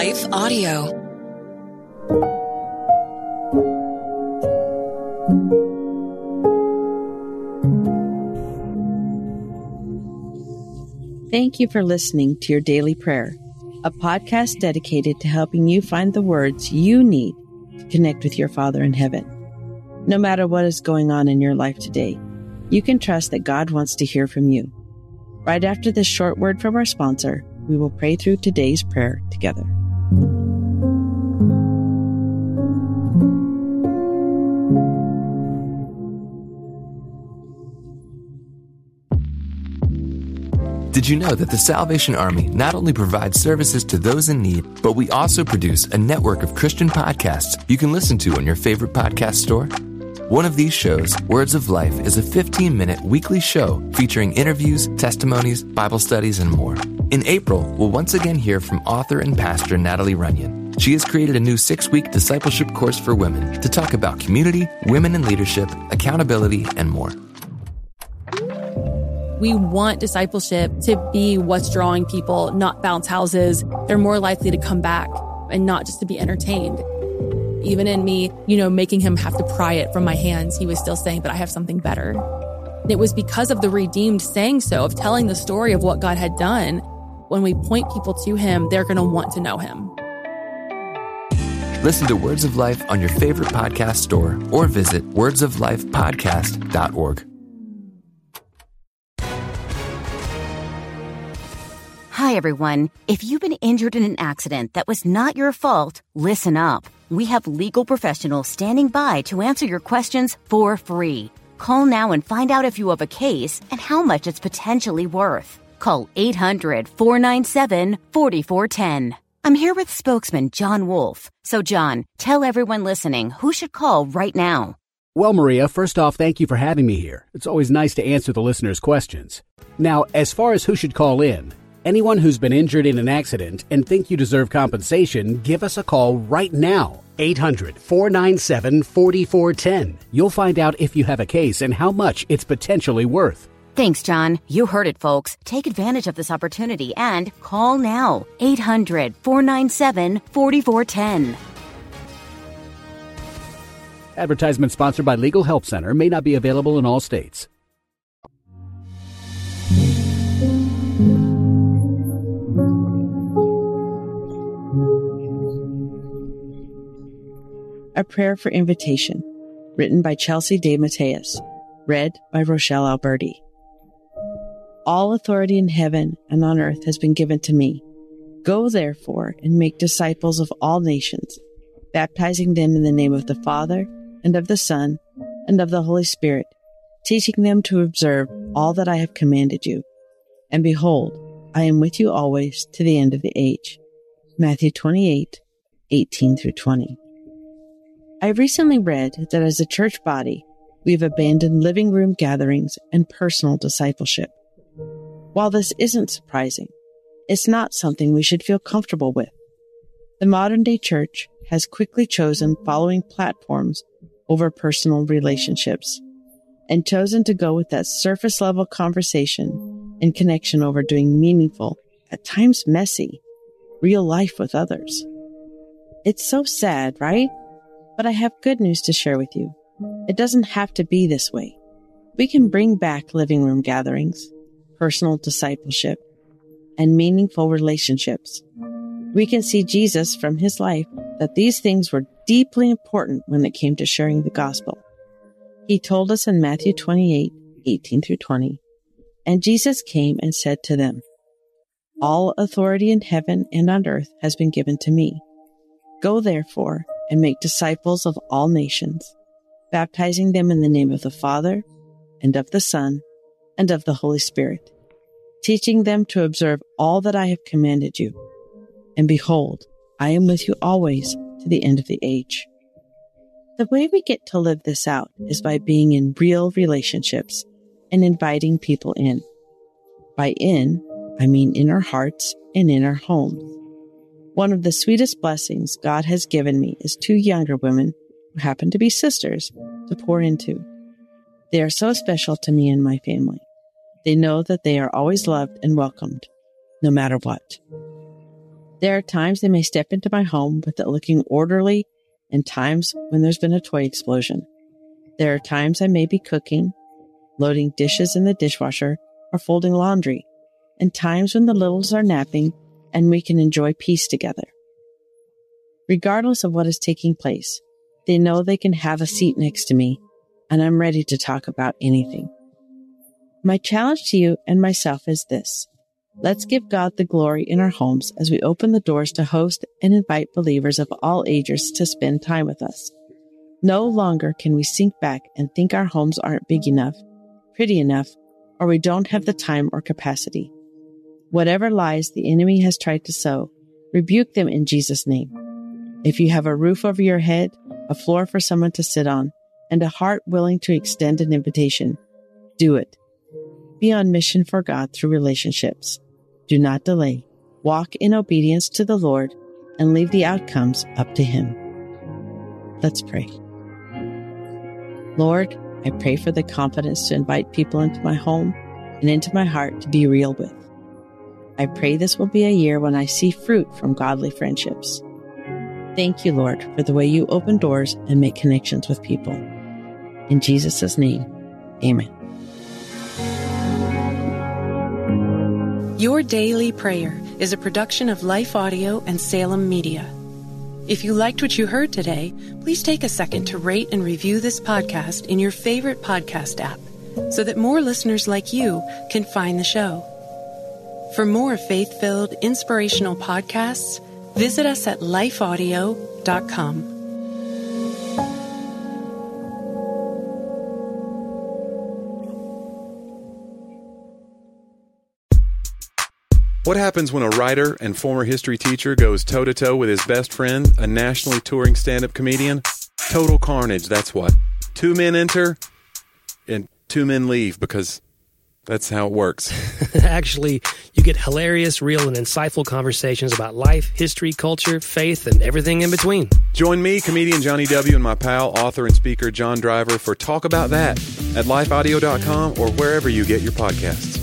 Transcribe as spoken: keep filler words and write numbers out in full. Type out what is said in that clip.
Life Audio. Thank you for listening to Your Daily Prayer, a podcast dedicated to helping you find the words you need to connect with your Father in heaven. No matter what is going on in your life today, you can trust that God wants to hear from you. Right after this short word from our sponsor, we will pray through today's prayer together. Did you know that the Salvation Army not only provides services to those in need, but we also produce a network of Christian podcasts you can listen to on your favorite podcast store? One of these shows, Words of Life, is a fifteen-minute weekly show featuring interviews, testimonies, Bible studies, and more. In April, we'll once again hear from author and pastor Natalie Runyon. She has created a new six-week discipleship course for women to talk about community, women in leadership, accountability, and more. We want discipleship to be what's drawing people, not bounce houses. They're more likely to come back and not just to be entertained. Even in me, you know, making him have to pry it from my hands, he was still saying, but I have something better. And it was because of the redeemed saying so, of telling the story of what God had done. When we point people to him, they're going to want to know him. Listen to Words of Life on your favorite podcast store or visit words of life podcast dot org. Hi, everyone. If you've been injured in an accident that was not your fault, listen up. We have legal professionals standing by to answer your questions for free. Call now and find out if you have a case and how much it's potentially worth. Call eight hundred, four nine seven, four four one zero. I'm here with spokesman John Wolf. So, John, tell everyone listening who should call right now. Well, Maria, first off, thank you for having me here. It's always nice to answer the listeners' questions. Now, as far as who should call in, anyone who's been injured in an accident and think you deserve compensation, give us a call right now. eight hundred, four nine seven, four four one zero. You'll find out if you have a case and how much it's potentially worth. Thanks, John. You heard it, folks. Take advantage of this opportunity and call now. eight hundred, four nine seven, four four one zero. Advertisement sponsored by Legal Help Center. May not be available in all states. A Prayer for Invitation, written by Chelsea De Mateus, read by Rochelle Alberti. All authority in heaven and on earth has been given to me. Go therefore and make disciples of all nations, baptizing them in the name of the Father and of the Son and of the Holy Spirit, teaching them to observe all that I have commanded you. And behold, I am with you always to the end of the age. Matthew twenty-eight, eighteen through twenty. I recently read that as a church body, we've abandoned living room gatherings and personal discipleship. While this isn't surprising, it's not something we should feel comfortable with. The modern-day church has quickly chosen following platforms over personal relationships and chosen to go with that surface-level conversation and connection over doing meaningful, at times messy, real life with others. It's so sad, right? But I have good news to share with you. It doesn't have to be this way. We can bring back living room gatherings, personal discipleship, and meaningful relationships. We can see Jesus from his life that these things were deeply important when it came to sharing the gospel. He told us in Matthew twenty-eight, eighteen through twenty, and Jesus came and said to them, all authority in heaven and on earth has been given to me. Go therefore and make disciples of all nations, baptizing them in the name of the Father and of the Son and of the Holy Spirit, teaching them to observe all that I have commanded you. And behold, I am with you always to the end of the age. The way we get to live this out is by being in real relationships and inviting people in. By in, I mean in our hearts and in our homes. One of the sweetest blessings God has given me is two younger women who happen to be sisters to pour into. They are so special to me and my family. They know that they are always loved and welcomed, no matter what. There are times they may step into my home with it looking orderly and times when there's been a toy explosion. There are times I may be cooking, loading dishes in the dishwasher, or folding laundry, and times when the littles are napping and we can enjoy peace together. Regardless of what is taking place, they know they can have a seat next to me, and I'm ready to talk about anything. My challenge to you and myself is this. Let's give God the glory in our homes as we open the doors to host and invite believers of all ages to spend time with us. No longer can we sink back and think our homes aren't big enough, pretty enough, or we don't have the time or capacity. Whatever lies the enemy has tried to sow, rebuke them in Jesus' name. If you have a roof over your head, a floor for someone to sit on, and a heart willing to extend an invitation, do it. Be on mission for God through relationships. Do not delay. Walk in obedience to the Lord and leave the outcomes up to Him. Let's pray. Lord, I pray for the confidence to invite people into my home and into my heart to be real with. I pray this will be a year when I see fruit from godly friendships. Thank you, Lord, for the way you open doors and make connections with people. In Jesus' name, amen. Your Daily Prayer is a production of Life Audio and Salem Media. If you liked what you heard today, please take a second to rate and review this podcast in your favorite podcast app so that more listeners like you can find the show. For more faith-filled, inspirational podcasts, visit us at life audio dot com. What happens when a writer and former history teacher goes toe-to-toe with his best friend, a nationally touring stand-up comedian? Total carnage, that's what. Two men enter, and two men leave, because that's how it works. Actually, you get hilarious, real, and insightful conversations about life, history, culture, faith, and everything in between. Join me, comedian Johnny W., and my pal, author and speaker John Driver for Talk About That at life audio dot com or wherever you get your podcasts.